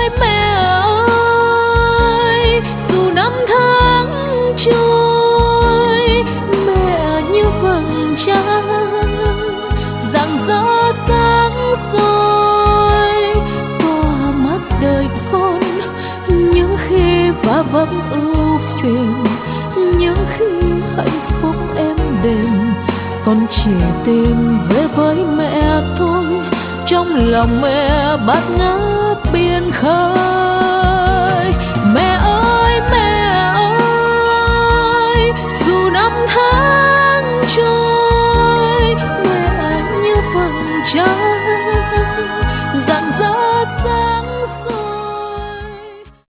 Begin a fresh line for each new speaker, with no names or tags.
mẹ ơi, dù năm tháng trôi, mẹ như vầng trăng rạng rỡ sáng soi tỏa mắt đời con. Những khi vá vấp ưu phiền, những khi hạnh phúc êm đềm, con chỉ tìm về với mẹ thôi. Trong lòng mẹ bát ngát biển khơi.